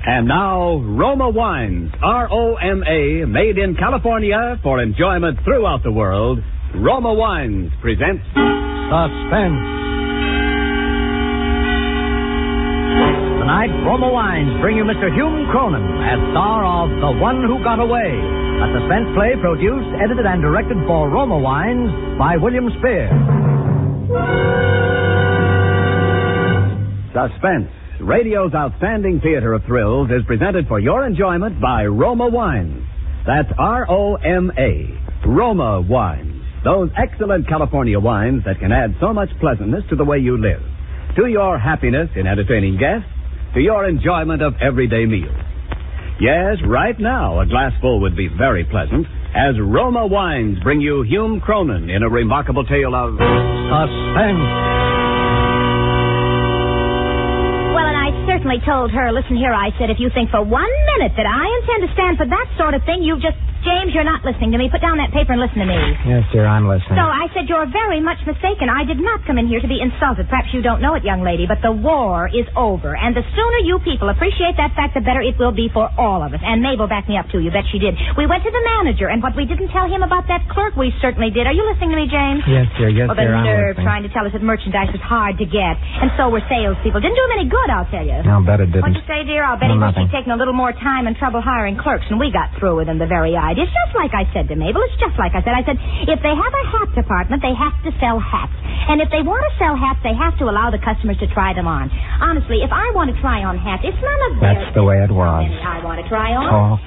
And now, Roma Wines, R-O-M-A, made in California for enjoyment throughout the world. Roma Wines presents Suspense. Tonight, Roma Wines bring you Mr. Hume Cronin as star of The One Who Got Away, a suspense play produced, edited, and directed for Roma Wines by William Spear. Suspense, radio's outstanding theater of thrills, is presented for your enjoyment by Roma Wines. That's R-O-M-A, Roma Wines. Those excellent California wines that can add so much pleasantness to the way you live, to your happiness in entertaining guests, to your enjoyment of everyday meals. Yes, right now, a glassful would be very pleasant, as Roma Wines bring you Hume Cronin in a remarkable tale of Suspense. Certainly told her, listen here, I said, if you think for 1 minute that I intend to stand for that sort of thing, you've just... James, you're not listening to me. Put down that paper and listen to me. Yes, dear, I'm listening. So I said, you're very much mistaken. I did not come in here to be insulted. Perhaps you don't know it, young lady, but the war is over. And the sooner you people appreciate that fact, the better it will be for all of us. And Mabel backed me up, too. You bet she did. We went to the manager, and what we didn't tell him about that clerk, we certainly did. Are you listening to me, James? Yes, dear, well, dear, I'm nerve listening. trying to tell us that merchandise was hard to get. And so were salespeople. Didn't do him any good, I'll tell you. I'll bet it didn't. What'd you say, dear? I'll bet he wished he'd taken a little more time and trouble hiring clerks, and we got through with him the very idea. It's just like I said to Mabel. It's just like I said. I said, if they have a hat department, they have to sell hats. And if they want to sell hats, they have to allow the customers to try them on. Honestly, if I want to try on hats, it's none of their... That's the way it was. I want to try on. Talk.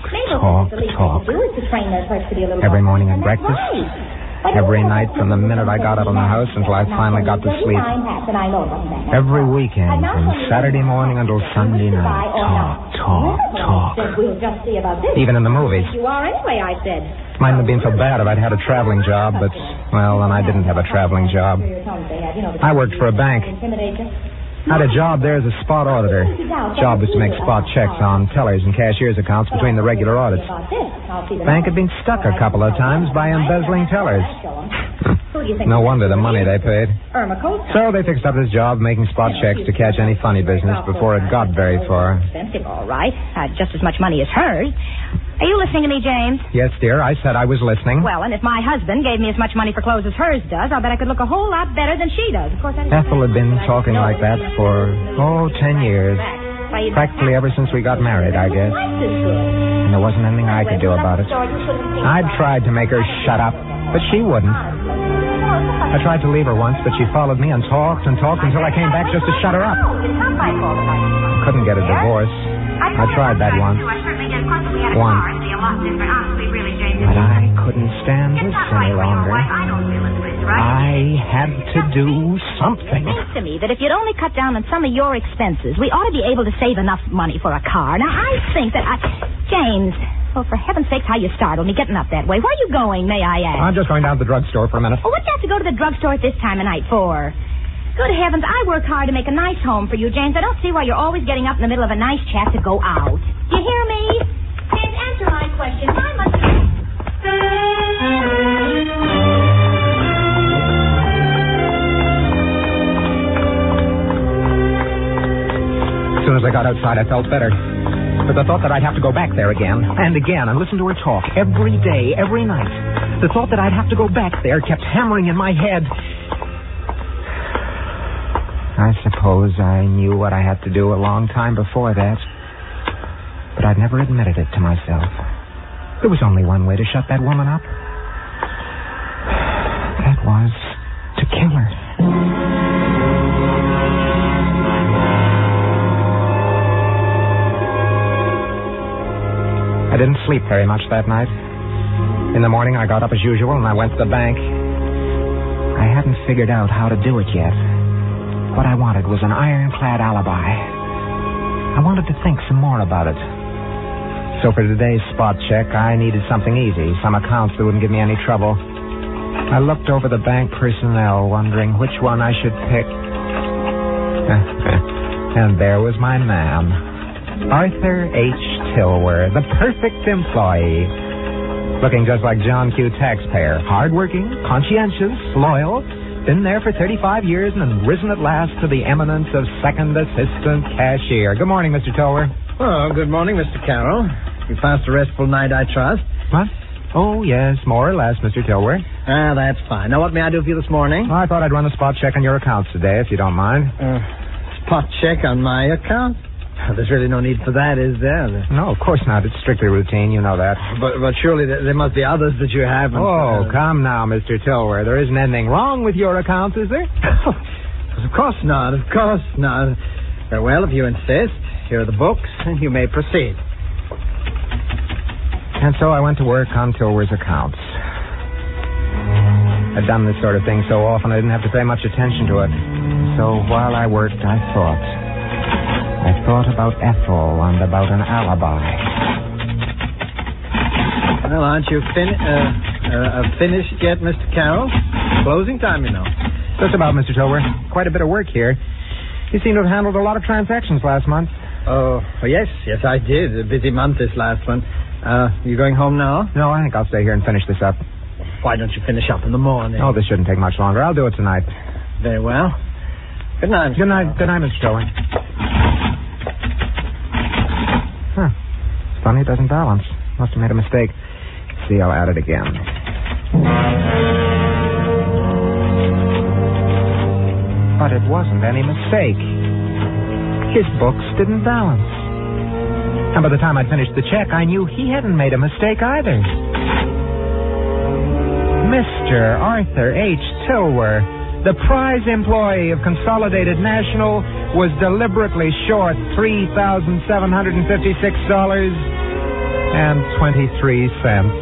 Every morning at breakfast. Every night from the minute I got out of the house until I finally got to sleep. Every weekend from Saturday morning until Sunday night. Talk. Even in the movies. You are anyway, I said. Mightn't have been so bad if I'd had a traveling job, but, well, then I didn't have a traveling job. I worked for a bank. I had a job there as a spot auditor. Job was to make spot checks on tellers and cashier's accounts between the regular audits. The bank had been stuck a couple of times by embezzling tellers. No wonder the money they paid. So they fixed up this job making spot checks to catch any funny business before it got very far. Expensive, all right. Just as much money as hers. Are you listening to me, James? Yes, dear. I said I was listening. Well, and if my husband gave me as much money for clothes as hers does, I'll bet I could look a whole lot better than she does. Of course, Ethel had been talking like that for, 10 years. Practically ever since we got married, I guess. And there wasn't anything I could do about it. I'd tried to make her shut up, but she wouldn't. I tried to leave her once, but she followed me and talked until I came back just to shut her up. I couldn't get a divorce. I tried that once. But I couldn't stand this any longer. I had to do something. It seems to me that if you'd only cut down on some of your expenses, we ought to be able to save enough money for a car. Now, I think that James, well, for heaven's sakes, how you startled me getting up that way. Where are you going, may I ask? I'm just going down to the drugstore for a minute. Well, what do you have to go to the drugstore at this time of night for? Good heavens, I work hard to make a nice home for you, James. I don't see why you're always getting up in the middle of a nice chat to go out. Do you hear me? James, answer my question. Why must you... As soon as I got outside, I felt better. But the thought that I'd have to go back there again and again and listen to her talk every day, every night, the thought that I'd have to go back there kept hammering in my head. I suppose I knew what I had to do a long time before that. But I'd never admitted it to myself. There was only one way to shut that woman up. That was to kill her. I didn't sleep very much that night. In the morning, I got up as usual and I went to the bank. I hadn't figured out how to do it yet. What I wanted was an ironclad alibi. I wanted to think some more about it. So for today's spot check, I needed something easy, some accounts that wouldn't give me any trouble. I looked over the bank personnel, wondering which one I should pick. And there was my man, Arthur H. Tilwer, the perfect employee. Looking just like John Q. Taxpayer. Hardworking, conscientious, loyal. Been there for 35 years and risen at last to the eminence of second assistant cashier. Good morning, Mr. Tilwer. Oh, good morning, Mr. Carroll. You passed a restful night, I trust. What? Oh, yes, more or less, Mr. Tilworth. Ah, that's fine. Now, what may I do for you this morning? Well, I thought I'd run a spot check on your accounts today, if you don't mind. Spot check on my account? There's really no need for that, is there? No, of course not. It's strictly routine. You know that. But surely there must be others that you haven't. Oh, come now, Mr. Tilworth. There isn't anything wrong with your accounts, is there? Of course not. Of course not. Very well, if you insist. Here are the books, and you may proceed. And so I went to work on Tilworth's accounts. I'd done this sort of thing so often I didn't have to pay much attention to it. So while I worked, I thought about Ethel and about an alibi. Well, aren't you finished yet, Mr. Carroll? Closing time, you know. Just about, Mr. Tilworth. Quite a bit of work here. You seem to have handled a lot of transactions last month. Oh, yes, I did. A busy month this last one. You going home now? No, I think I'll stay here and finish this up. Why don't you finish up in the morning? Oh, this shouldn't take much longer. I'll do it tonight. Very well. Good night. Good night, Mr. Tilworth. Huh. It's funny it doesn't balance. Must have made a mistake. Let's see, I'll add it again. But it wasn't any mistake. His books didn't balance. And by the time I'd finished the check, I knew he hadn't made a mistake either. Mr. Arthur H. Tilworth, the prize employee of Consolidated National, was deliberately short $3,756.23.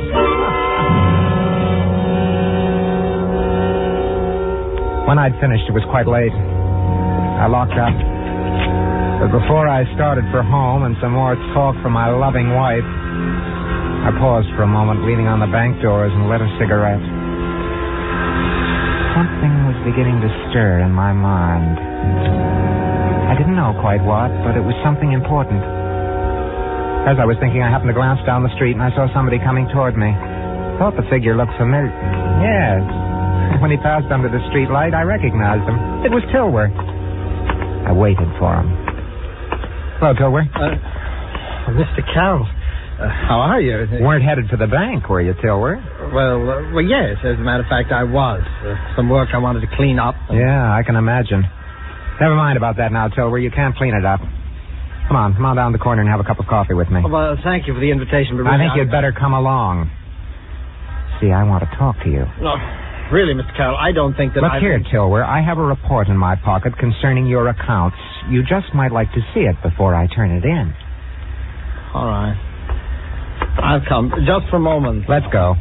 When I'd finished, it was quite late. I locked up. But before I started for home and some more talk from my loving wife, I paused for a moment, leaning on the bank doors, and lit a cigarette. Something was beginning to stir in my mind. I didn't know quite what, but it was something important. As I was thinking, I happened to glance down the street, and I saw somebody coming toward me. Thought the figure looked familiar. Yes. When he passed under the street light, I recognized him. It was Tilworth. I waited for him. Hello, Tilworth. Mr. Carroll, how are you? You weren't headed for the bank, were you, Tilworth? Well, yes. As a matter of fact, I was. Some work I wanted to clean up. Yeah, I can imagine. Never mind about that now, Tilworth. You can't clean it up. Come on down the corner and have a cup of coffee with me. Well, thank you for the invitation, but I think you'd better come along. See, I want to talk to you. No, really, Mr. Carroll, I don't think that Look here, Tilworth. I have a report in my pocket concerning your accounts. You just might like to see it before I turn it in. All right. I'll come. Just for a moment. Let's go.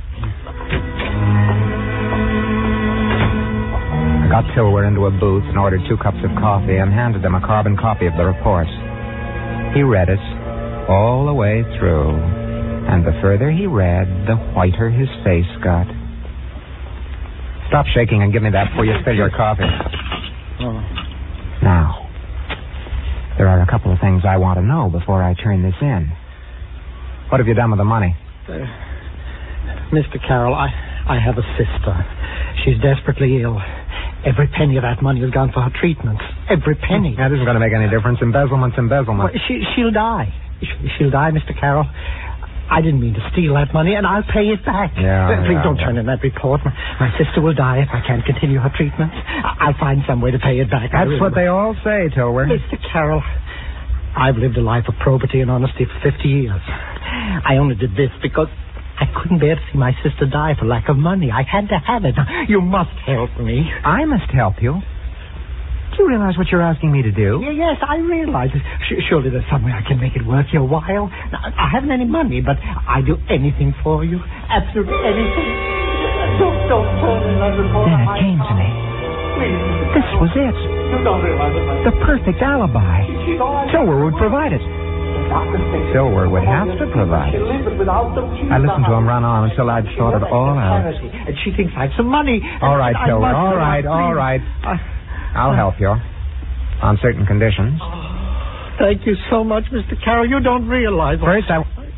I got Tilworth into a booth and ordered 2 cups of coffee and handed him a carbon copy of the report. He read it all the way through. And the further he read, the whiter his face got. Stop shaking and give me that before you spill your coffee. Oh. Now, there are a couple of things I want to know before I turn this in. What have you done with the money? Mr. Carroll, I have a sister. She's desperately ill. Every penny of that money has gone for her treatments. Every penny. That isn't going to make any difference. Embezzlement's embezzlement. Well, she'll die. She'll die, Mr. Carroll. I didn't mean to steal that money, and I'll pay it back. Please don't turn in that report. My sister will die if I can't continue her treatment. I'll find some way to pay it back. That's what they all say, Tilworth. Mr. Carroll, I've lived a life of probity and honesty for 50 years. I only did this because I couldn't bear to see my sister die for lack of money. I had to have it. You must help me. I must help you? Do you realize what you're asking me to do? Yes, I realize it. Surely there's some way I can make it worth your while. Now, I haven't any money, but I'd do anything for you. Absolutely anything. Don't turn in that report. Then it came to me. This was it. You don't realize it, the perfect alibi. Tilworth would provide it. Tilworth would have to provide it. I listened to him run on until I'd thought it all out. And she thinks I have some money. All right, Tilworth. All right. I'll help you. On certain conditions. Thank you so much, Mr. Carroll. You don't realize... First,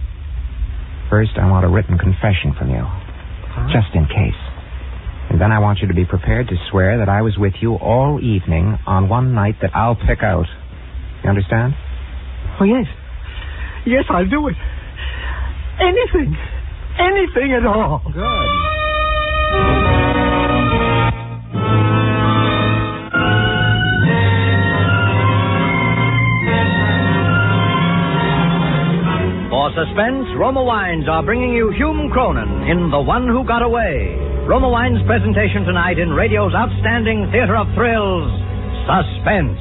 I want a written confession from you. Just in case. And then I want you to be prepared to swear that I was with you all evening on one night that I'll pick out. You understand? Oh, yes. Yes, I'll do it. Anything. Anything at all. Good. For suspense, Roma Wines are bringing you Hume Cronin in The One Who Got Away. Roma Wines' presentation tonight in radio's outstanding theater of thrills, Suspense.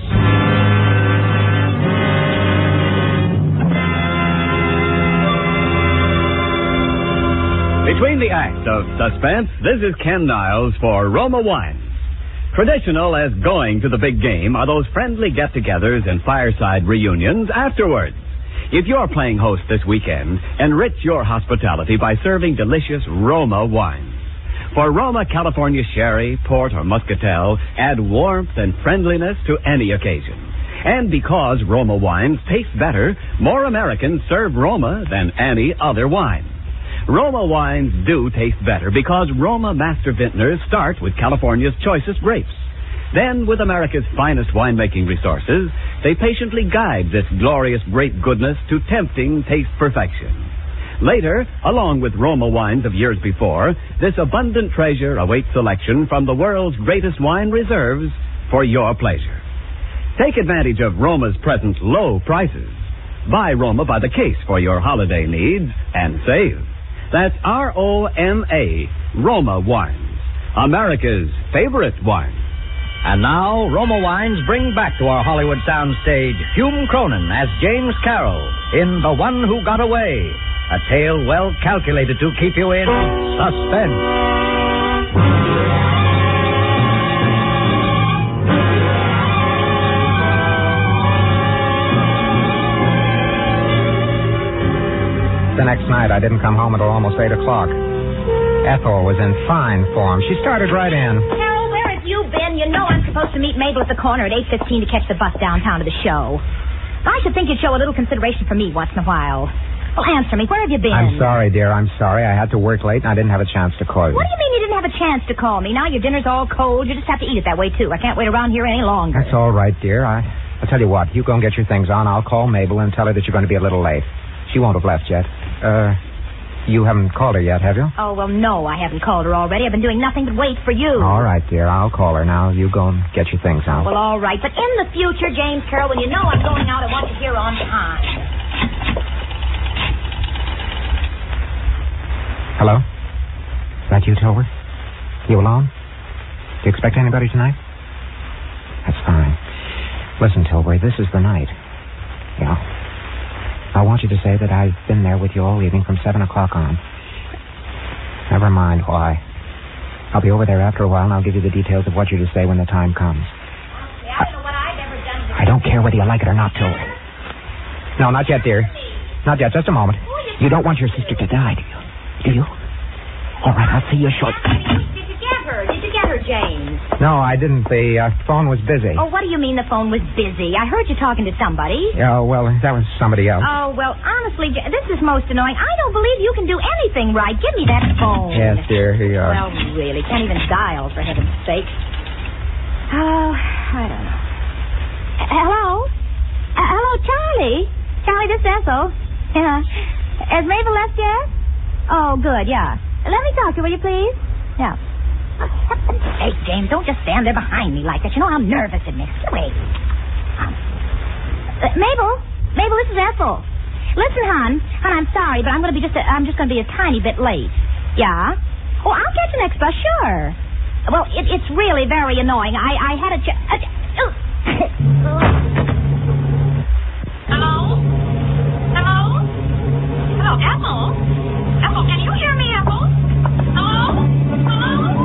Between the acts of Suspense, this is Ken Niles for Roma Wines. Traditional as going to the big game are those friendly get-togethers and fireside reunions afterwards. If you're playing host this weekend, enrich your hospitality by serving delicious Roma wines. For Roma California Sherry, Port, or Muscatel, add warmth and friendliness to any occasion. And because Roma wines taste better, more Americans serve Roma than any other wine. Roma wines do taste better because Roma master vintners start with California's choicest grapes. Then, with America's finest winemaking resources, they patiently guide this glorious grape goodness to tempting taste perfection. Later, along with Roma wines of years before, this abundant treasure awaits selection from the world's greatest wine reserves for your pleasure. Take advantage of Roma's present low prices. Buy Roma by the case for your holiday needs and save. That's R-O-M-A, Roma Wines, America's favorite wine. And now, Roma Wines bring back to our Hollywood soundstage Hume Cronin as James Carroll in The One Who Got Away, a tale well calculated to keep you in suspense. The next night, I didn't come home until almost 8 o'clock. Ethel was in fine form. She started right in. Carol, where have you been? You know I'm supposed to meet Mabel at the corner at 8:15 to catch the bus downtown to the show. I should think you'd show a little consideration for me once in a while. Well, answer me. Where have you been? I'm sorry, dear. I'm sorry. I had to work late, and I didn't have a chance to call you. What do you mean you didn't have a chance to call me? Now your dinner's all cold. You just have to eat it that way, too. I can't wait around here any longer. That's all right, dear. I'll tell you what. You go and get your things on. I'll call Mabel and tell her that you're going to be a little late. She won't have left yet. You haven't called her yet, have you? Oh, well, no, I haven't called her already. I've been doing nothing but wait for you. All right, dear. I'll call her now. You go and get your things on. Well, all right. But in the future, James Carroll, when you know I'm going out, I want you here on time. Hello? Is that you, Tilbury? You alone? Do you expect anybody tonight? That's fine. Listen, Tilbury, this is the night. Yeah. I want you to say that I've been there with you all evening from 7 o'clock on. Never mind why. I'll be over there after a while, and I'll give you the details of what you're to say when the time comes. Honestly, I don't know what I've ever done to I don't care whether you like it or not, Tilbury. No, not yet, dear. Not yet. Just a moment. You don't want your sister to die, do you? Do you? All right, I'll see you shortly. Did you get her? Did you get her, James? No, I didn't. The phone was busy. Oh, what do you mean the phone was busy? I heard you talking to somebody. Yeah, well, that was somebody else. Oh, well, honestly, this is most annoying. I don't believe you can do anything right. Give me that phone. Yes, dear, here you are. Well, really, can't even dial, for heaven's sake. Oh, I don't know. Hello? Hello, Charlie? Charlie, this is Ethel. Yeah. Has Mabel left yet? Oh, good, yeah. Let me talk to you, will you, please? Yeah. For heaven's sake, James, don't just stand there behind me like that. You know how nervous it makes me. Wait. Mabel, this is Ethel. Listen, hon, I'm sorry, but I'm just going to be a tiny bit late. Yeah? Oh, I'll catch the next bus, sure. Well, it's really very annoying. I had a Hello? Hello? Hello, Ethel? Ethel, can you hear me, Ethel? Hello? Hello?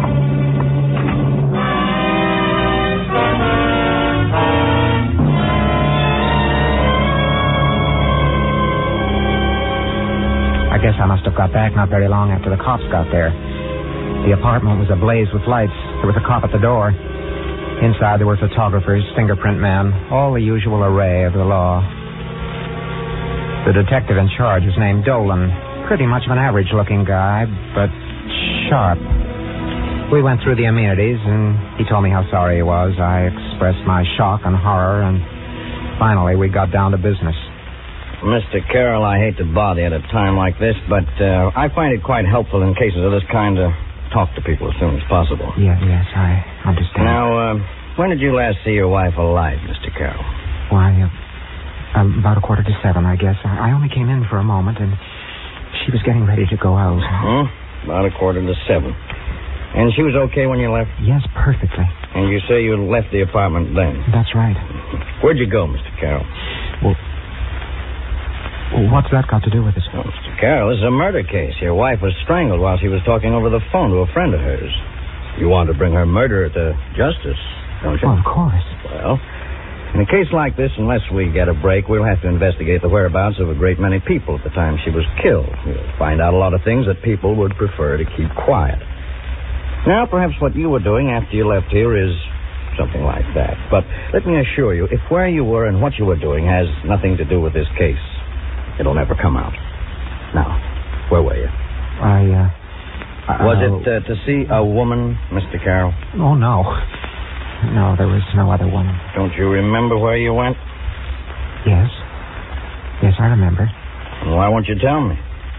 I guess I must have got back not very long after the cops got there. The apartment was ablaze with lights. There was a cop at the door. Inside there were photographers, fingerprint men, all the usual array of the law. The detective in charge was named Dolan. Pretty much of an average-looking guy, but sharp. We went through the amenities, and he told me how sorry he was. I expressed my shock and horror, and finally we got down to business. Mr. Carroll, I hate to bother you at a time like this, but I find it quite helpful in cases of this kind to talk to people as soon as possible. Yes, I understand. Now, when did you last see your wife alive, Mr. Carroll? Why, about 6:45, I guess. I only came in for a moment, and she was getting ready to go out. About 6:45. And she was okay when you left? Yes, perfectly. And you say you left the apartment then? That's right. Where'd you go, Mr. Carroll? Well, what's that got to do with it? Well, Mr. Carroll, this is a murder case. Your wife was strangled while she was talking over the phone to a friend of hers. You want to bring her murderer to justice, don't you? Well, of course. Well, in a case like this, unless we get a break, we'll have to investigate the whereabouts of a great many people at the time she was killed. We'll find out a lot of things that people would prefer to keep quiet. Now, perhaps what you were doing after you left here is something like that. But let me assure you, if where you were and what you were doing has nothing to do with this case, it'll never come out. Now, where were you? Was it to see a woman, Mr. Carroll? Oh, no. No, there was no other woman. Don't you remember where you went? Yes. Yes, I remember. Well, why won't you tell me?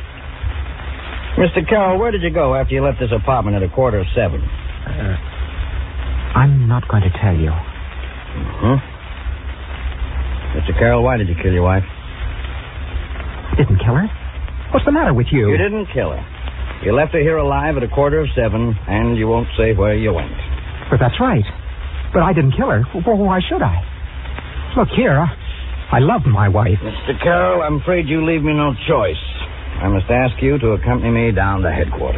Mr. Carroll, where did you go after you left this apartment at 6:45? I'm not going to tell you. Mr. Carroll, why did you kill your wife? Didn't kill her? What's the matter with you? You didn't kill her. You left her here alive at 6:45, and you won't say where you went. But that's right. But I didn't kill her. Well, why should I? Look here, I love my wife. Mr. Carroll, I'm afraid you leave me no choice. I must ask you to accompany me down to headquarters.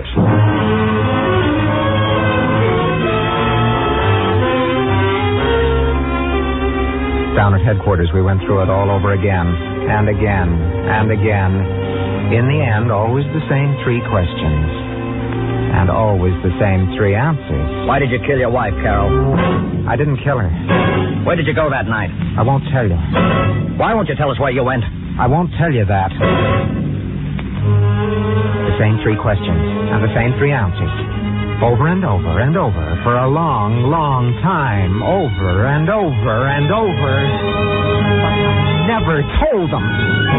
Down at headquarters, we went through it all over again, and again, and again. In the end, always the same 3 questions, and always the same 3 answers. Why did you kill your wife, Carroll? I didn't kill her. Where did you go that night? I won't tell you. Why won't you tell us where you went? I won't tell you that. The same 3 questions, and the same 3 answers. Over and over and over, for a long, long time. Over and over and over. But I never told them.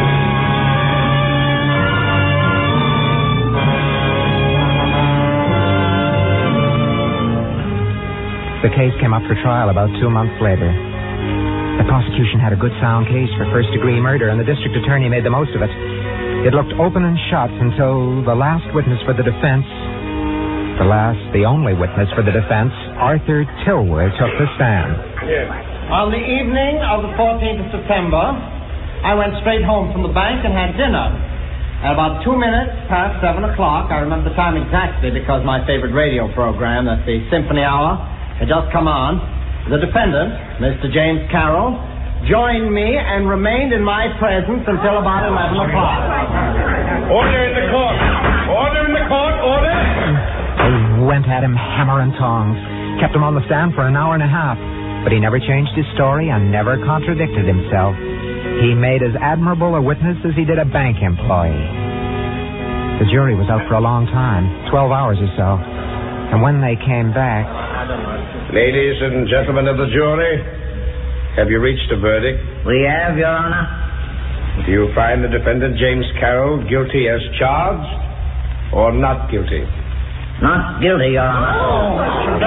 The case came up for trial about 2 months later. The prosecution had a good sound case for first-degree murder, and the district attorney made the most of it. It looked open and shut until the last witness for the defense, the only witness for the defense, Arthur Tilworth, took the stand. On the evening of the 14th of September, I went straight home from the bank and had dinner. At about 2 minutes past 7 o'clock, I remember the time exactly because my favorite radio program, that's the Symphony Hour, had just come on. The defendant, Mr. James Carroll, joined me and remained in my presence until about 11 o'clock. Order in the court! Order in the court! Order! They went at him hammer and tongs, kept him on the stand for an hour and a half, but he never changed his story and never contradicted himself. He made as admirable a witness as he did a bank employee. The jury was out for a long time, 12 hours or so, and when they came back... Ladies and gentlemen of the jury, have you reached a verdict? We have, Your Honor. Do you find the defendant, James Carroll, guilty as charged or not guilty? Not guilty, Your Honor.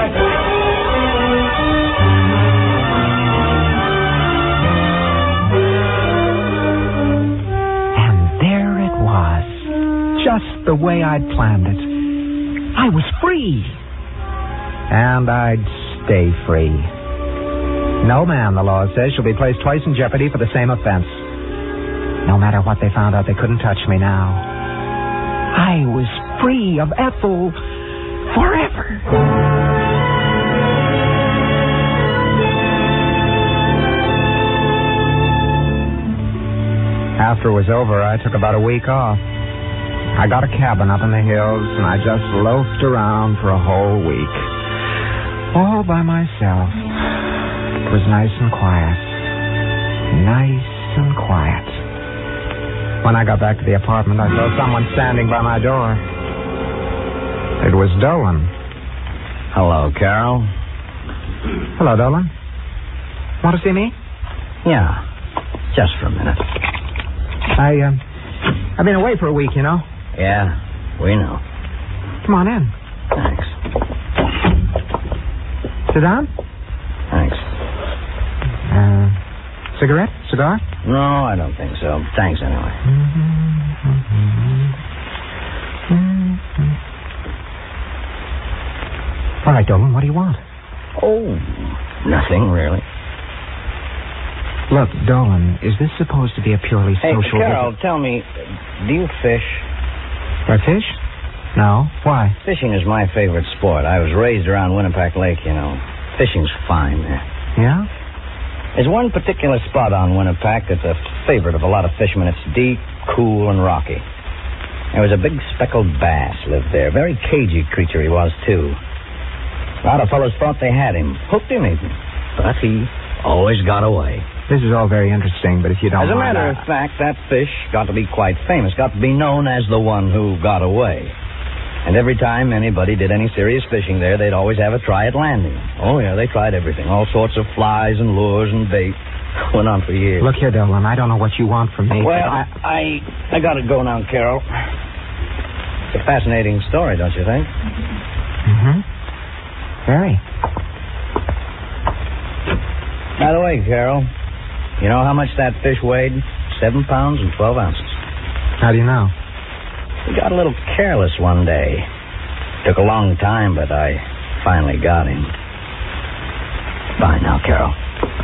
And there it was, just the way I'd planned it. I was free. And I'd stay free. No man, the law says, shall be placed twice in jeopardy for the same offense. No matter what they found out, they couldn't touch me now. I was free of Ethel forever. After it was over, I took about a week off. I got a cabin up in the hills, and I just loafed around for a whole week. All by myself. It was nice and quiet. Nice and quiet. When I got back to the apartment, I saw someone standing by my door. It was Dolan. Hello, Carol. Hello, Dolan. Want to see me? Yeah, just for a minute. I've been away for a week, you know. Yeah, we know. Come on in. Thanks. Sit down. Thanks. Cigarette? Cigar? No, I don't think so. Thanks, anyway. All right, Dolan, what do you want? Oh, nothing, really. Look, Dolan, is this supposed to be a purely social... Hey, Carol, tell me, do you fish? I fish? No. Why? Fishing is my favorite sport. I was raised around Winnipeck Lake, you know. Fishing's fine there. Yeah? There's one particular spot on Winnipeck that's a favorite of a lot of fishermen. It's deep, cool, and rocky. There was a big speckled bass lived there. Very cagey creature he was, too. A lot of fellows thought they had him. Hooked him even. But he always got away. This is all very interesting, but if you don't... As a matter of fact, that fish got to be quite famous. Got to be known as the one who got away. And every time anybody did any serious fishing there, they'd always have a try at landing. Oh, yeah, they tried everything. All sorts of flies and lures and bait. Went on for years. Look here, Dolan, I don't know what you want from me. Well, I got to go now, Carol. It's a fascinating story, don't you think? Mm-hmm. Very. By the way, Carol, you know how much that fish weighed? 7 pounds and 12 ounces. How do you know? He got a little careless one day. Took a long time, but I finally got him. Bye now, Carol.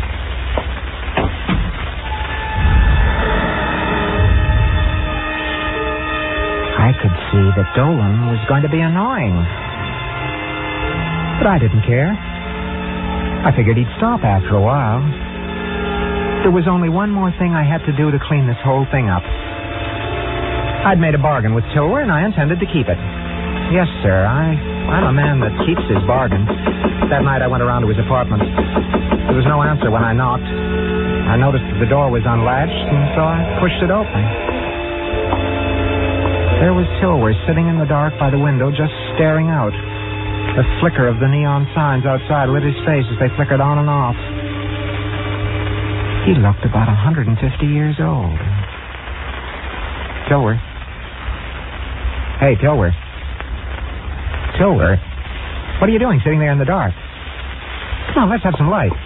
I could see that Dolan was going to be annoying. But I didn't care. I figured he'd stop after a while. There was only one more thing I had to do to clean this whole thing up. I'd made a bargain with Tilwer, and I intended to keep it. Yes, sir, I'm a man that keeps his bargain. That night I went around to his apartment. There was no answer when I knocked. I noticed that the door was unlatched, and so I pushed it open. There was Tilwer sitting in the dark by the window, just staring out. The flicker of the neon signs outside lit his face as they flickered on and off. He looked about 150 years old. Tilwer. Hey, Tilwer. Tilwer? What are you doing sitting there in the dark? Come on, let's have some light.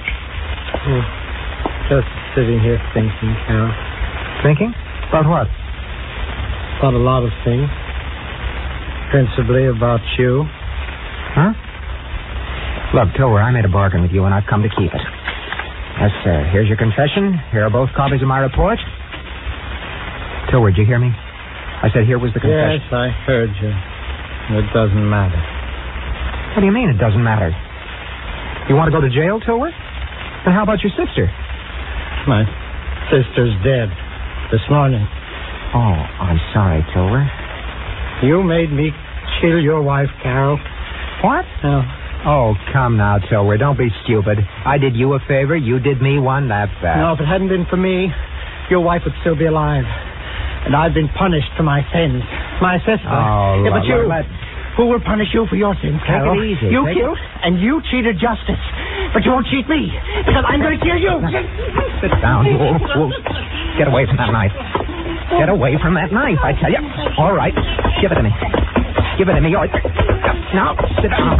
Just sitting here thinking, Carol. Thinking? About what? About a lot of things. Principally about you. Huh? Look, Tilwer, I made a bargain with you, and I've come to keep it. Yes, sir. Here's your confession. Here are both copies of my report. Tilwer, did you hear me? I said here was the confession. Yes, I heard you. It doesn't matter. What do you mean it doesn't matter? You want to go to jail, Tilwer? Then how about your sister? My sister's dead this morning. Oh, I'm sorry, Tilwer. You made me kill your wife, Carol. What? No. Oh, come now, Tilwer. Don't be stupid. I did you a favor. You did me one. That's that. No, if it hadn't been for me, your wife would still be alive. And I've been punished for my sins. My sister. Oh, yeah, but you... Who will punish you for your sins, Carol? Take it easy. You killed, and you cheated justice. But you won't cheat me, because I'm going to kill you. Sit down. Whoa. Get away from that knife. Get away from that knife, I tell you. All right. Give it to me. Give it to me. Now, sit down.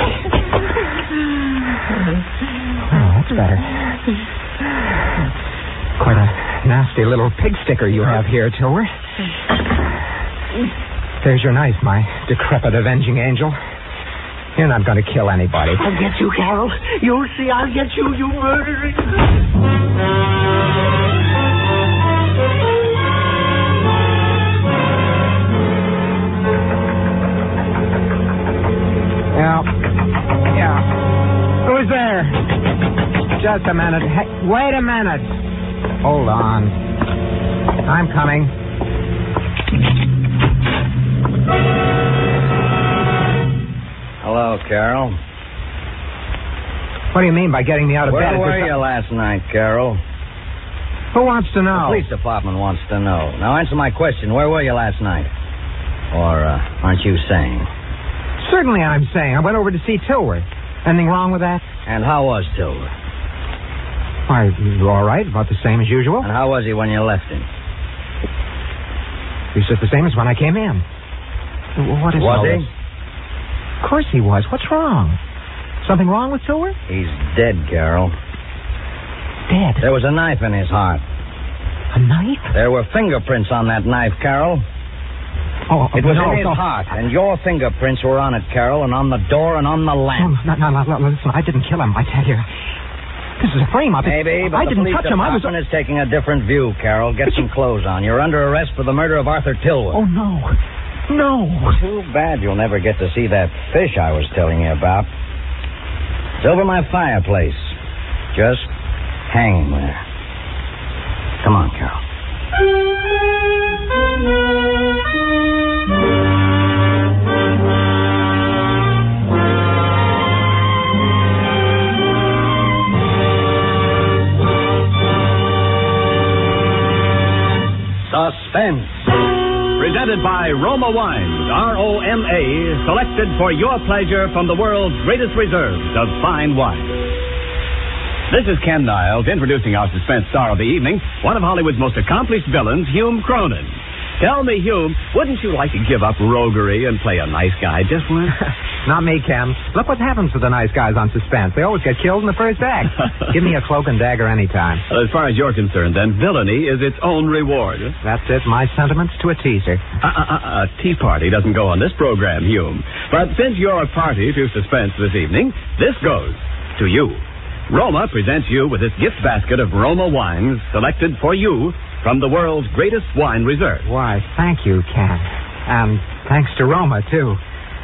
Oh, that's better. Quite a nasty little pig sticker you have here, Tilwer. There's your knife, my decrepit avenging angel. You're not going to kill anybody. I'll get you, Carol. You'll see I'll get you, you murdering... Yeah. Who's there? Just a minute. Hey, wait a minute. Hold on. I'm coming. Hello, Carol. What do you mean by getting me out of bed? Where were you last night, Carol? Who wants to know? The police department wants to know. Now, answer my question. Where were you last night? Or aren't you saying? Certainly I'm saying. I went over to see Tilwer. Anything wrong with that? And how was Tilwer? Why, all right. About the same as usual. And how was he when you left him? He's just the same as when I came in. What is Was all he? this? Of course he was. What's wrong? Something wrong with Silver? He's dead, Carol. Dead. There was a knife in his heart. A knife? There were fingerprints on that knife, Carol. Oh, It was no, in his no. heart, and your fingerprints were on it, Carol, and on the door and on the lamp. No, listen, I didn't kill him, I tell you. This is a frame-up. Maybe, but I didn't the touch him. I was... department is taking a different view, Carol. Get some clothes on. You're under arrest for the murder of Arthur Tilwood. Oh, no. No. Too bad you'll never get to see that fish I was telling you about. It's over my fireplace. Just hanging there. Come on, Carol. Suspense. Presented by Roma Wines, R-O-M-A, selected for your pleasure from the world's greatest reserves of fine wine. This is Ken Niles introducing our suspense star of the evening, one of Hollywood's most accomplished villains, Hume Cronin. Tell me, Hume, wouldn't you like to give up roguery and play a nice guy just once? Not me, Ken. Look what happens to the nice guys on Suspense. They always get killed in the first act. Give me a cloak and dagger anytime. Well, as far as you're concerned, then, villainy is its own reward. That's it. My sentiments to a teaser. A tea party doesn't go on this program, Hume. But since you're a party to Suspense this evening, this goes to you. Roma presents you with this gift basket of Roma wines selected for you from the world's greatest wine reserve. Why, thank you, Ken. And thanks to Roma, too.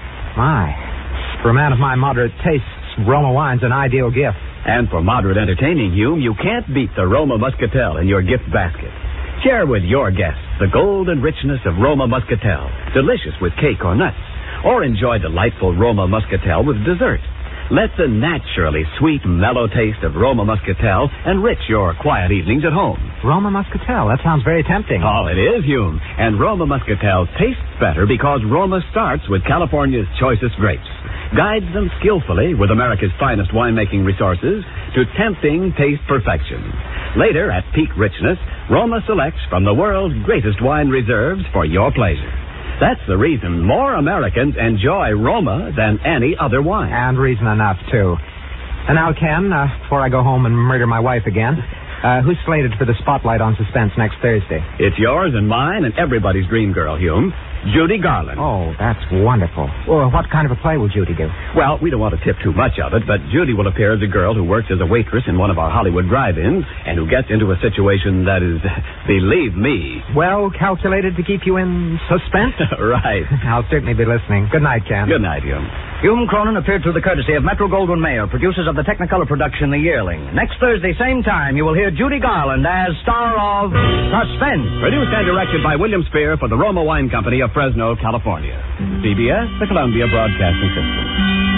My. For a man of my moderate tastes, Roma wine's an ideal gift. And for moderate entertaining, Hume, you can't beat the Roma Muscatel in your gift basket. Share with your guests the golden richness of Roma Muscatel, delicious with cake or nuts. Or enjoy delightful Roma Muscatel with dessert. Let the naturally sweet, mellow taste of Roma Muscatel enrich your quiet evenings at home. Roma Muscatel, that sounds very tempting. Oh, it is, Hume. And Roma Muscatel tastes better because Roma starts with California's choicest grapes, guides them skillfully with America's finest winemaking resources to tempting taste perfection. Later, at peak richness, Roma selects from the world's greatest wine reserves for your pleasure. That's the reason more Americans enjoy Roma than any other wine. And reason enough, too. And now, Ken, before I go home and murder my wife again, who's slated for the spotlight on Suspense next Thursday? It's yours and mine and everybody's dream girl, Hume. Judy Garland. Oh, that's wonderful. Well, what kind of a play will Judy do? Well, we don't want to tip too much of it, but Judy will appear as a girl who works as a waitress in one of our Hollywood drive-ins and who gets into a situation that is, believe me... well calculated to keep you in suspense? Right. I'll certainly be listening. Good night, Ken. Good night, Hume. Hume Cronin appeared through the courtesy of Metro-Goldwyn-Mayer, producers of the Technicolor production The Yearling. Next Thursday, same time, you will hear Judy Garland as star of Suspense. Produced and directed by William Spear for the Roma Wine Company of Fresno, California. CBS, the Columbia Broadcasting System.